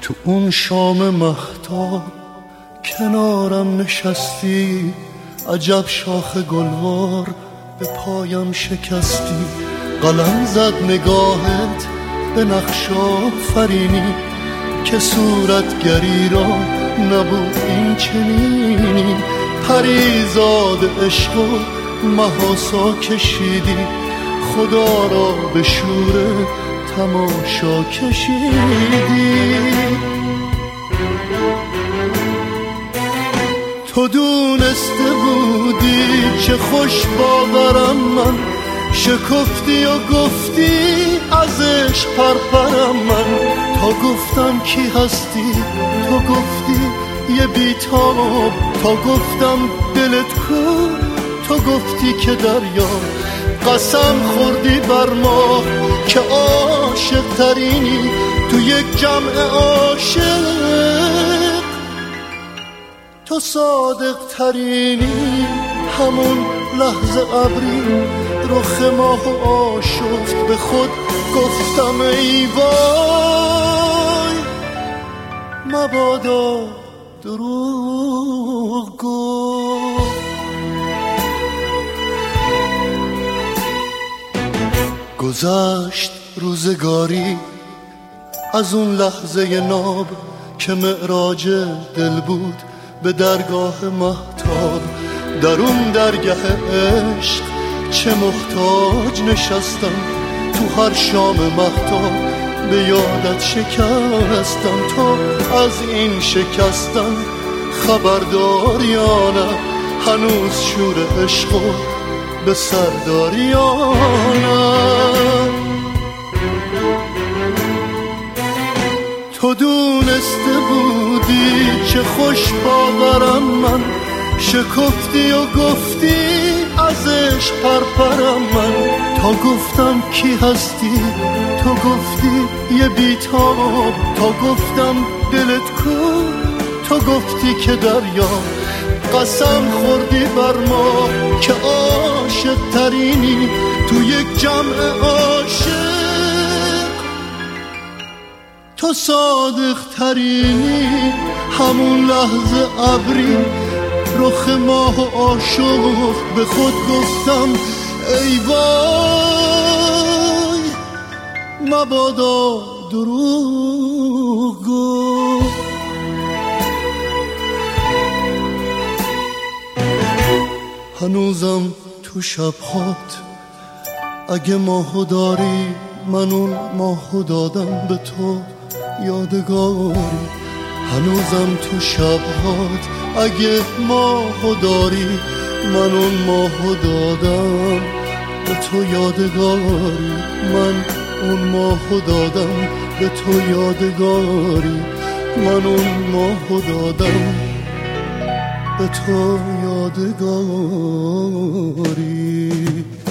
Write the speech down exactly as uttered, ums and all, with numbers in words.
تو اون شام مهتاب کنارم نشستی، عجب شاخ گلوار به پایم شکستی. قلم زد نگاهت به نقش آفرینی که صورتگری را نبود این چنینی. پریزاد عشق و محاسا کشیدی، خدا را به شور تماشا کشیدی. تو دونسته بودی چه خوش باورم من، شکفتی و گفتی ازش پرپرم من. تا گفتم کی هستی تو گفتی یه بیتاب، تا گفتم دلت کو تو گفتی که دریا. قسم خوردی بر ما که عاشق ترینی تو یک جمع عاشق، تو صادق ترینی. همون لحظه ابری رخ ماه آشفت، به خود گفتم ای وای مبادا دروغ گفت. گذشت روزگاری از اون لحظه ناب که معراج دل بود به درگاه مهتاب. در اون درگاه عشق چه محتاج نشستم، تو هر شام مهتاب به یادت شکستم. تا از این شکستم خبردار یا نه، هنوز شور عشق به سرداری یا نه. تو دونسته بودی چه خوش باورم من، شکفتی و گفتی ازش پرپرم من. تا گفتم کی هستی تو گفتی یه بیتاب، تا گفتم دلت کو تو گفتی که دریا. قسم خوردی بر ما که عاشق ترینی تو یک جمع عاشق، تو صادق ترینی. همون لحظه ابری رخ ماه و عاشق، به خود گفتم ای وای مبادا دروغ گفت. هنوزم تو شبهات اگه ماهو داری، من اون ماهو دادم به تو یادگاری. هنوزم تو شبهات اگه ماهو داری، من اون ماهو دادم به تو یادگاری. من اون ماهو دادم به تو یادگاری. من اون ماهو دادم به تو یادگاری.